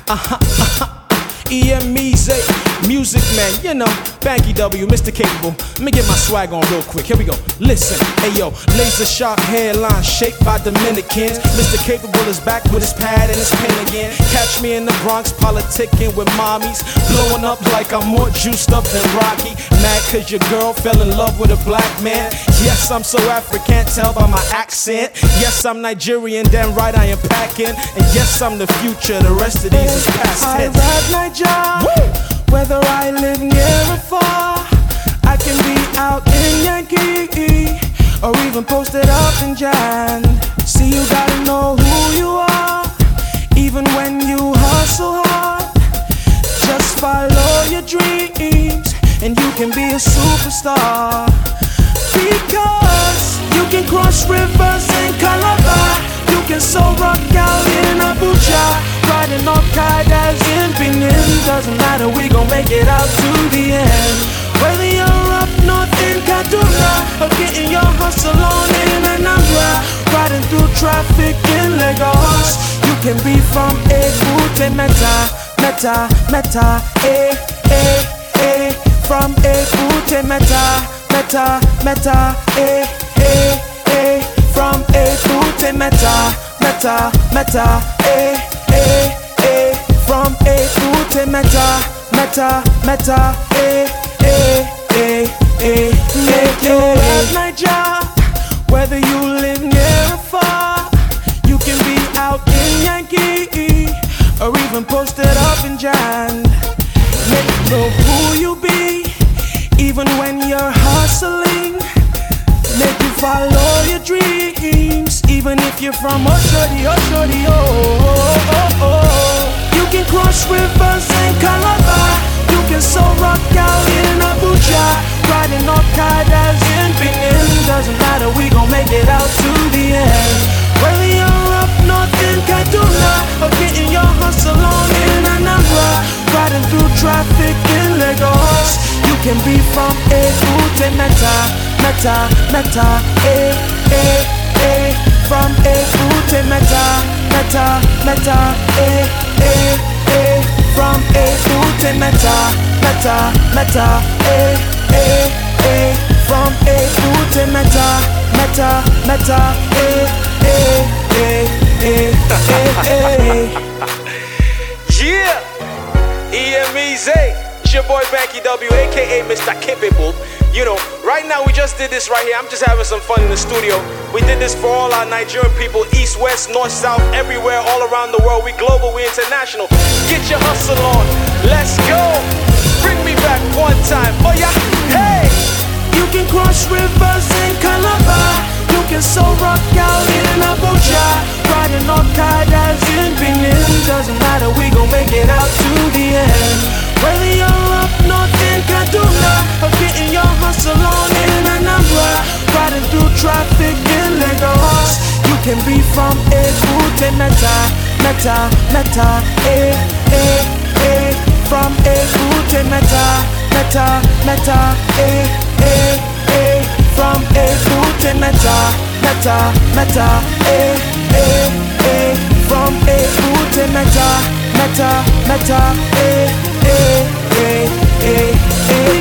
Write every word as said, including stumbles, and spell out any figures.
Uh-huh, uh-huh. E M E Z, Music Man, you know, Banky W, Mister Capable. Let me get my swag on real quick. Here we go. Listen, hey yo, laser sharp hairline shaped by Dominicans. Mister Capable is back with his pad and his pen again. Catch me in the Bronx politicking with mommies, blowing up like I'm more juiced up than Rocky. Mad cause your girl fell in love with a black man. Yes, I'm so African, tell by my accent. Yes, I'm Nigerian, damn right I am packing. And yes, I'm the future, the rest of these is past tense. I rap Niger, whether I live near or far. I can be out in Yankee or even posted up in Jan. See, you gotta know who you are, even when you hustle hard. Just follow your dreams and you can be a superstar. Because you can cross rivers in Calabar, you can soul rock out in Abuja, riding on Kaidas in Benin. Doesn't matter, we gon' make it out to the end. Whether you're up north in Kaduna or getting your hustle on in Anambra, riding through traffic in Lagos, you can be from Ebute Meta, Meta, Meta, eh, eh, eh. From Ebute Meta, Meta, Meta, eh, eh, eh. From Ebute Meta, Meta, Meta, eh, eh, eh. From Ebute Meta, Meta, Meta, eh, eh, eh, eh. Make your rap Niger, whether you live near or far. You can be out in Yankee or even posted up in Jan. Let me know who you be, even when you're hustling. Make you follow your dreams, even if you're from Oshodi, Oshodi, oh, oh, oh, oh. You can cross rivers in Calabar, you can soul rock out in Abuja, riding on Kaidas in Benin. Doesn't matter, we gon' make it out to the end. Whether you're up north in Kaduna or getting your hustle on in Anambra, riding through traffic in Lagos, you can be from Ebute Meta, Meta, Meta, eh, eh, eh. From Ebute Meta, Meta, Meta, eh, eh, eh. From Ebute Meta, Meta, Meta, eh, eh, eh. From Ebute Meta, Meta, Meta, eh, eh, eh, eh, eh, eh. Yeah, E M E Z, it's your boy Banky W, aka Mister Capable. You know, right now we just did this right here. I'm just having some fun in the studio. We did this for all our Nigerian people, east, west, north, south, everywhere, all around the world. We global, we international. Get your hustle on, let's go. Bring me back one time, oh yeah, hey. You can cross rivers in Calabar, you can soul rock out in Abuja, riding on Kaidas in Benin. Doesn't matter, we gon' make it out to the end. Whether you're up north in Kaduna or getting your hustle on in Anambra, riding through traffic in Lagos, you can be from Ebute Meta, Meta, Meta, eh, eh, eh. From Ebute Meta, Meta, Meta, eh, eh, eh. From Ebute Meta, Meta, Meta, eh, eh, eh. From Ebute Meta, Meta, Meta, eh, eh, eh, eh, eh.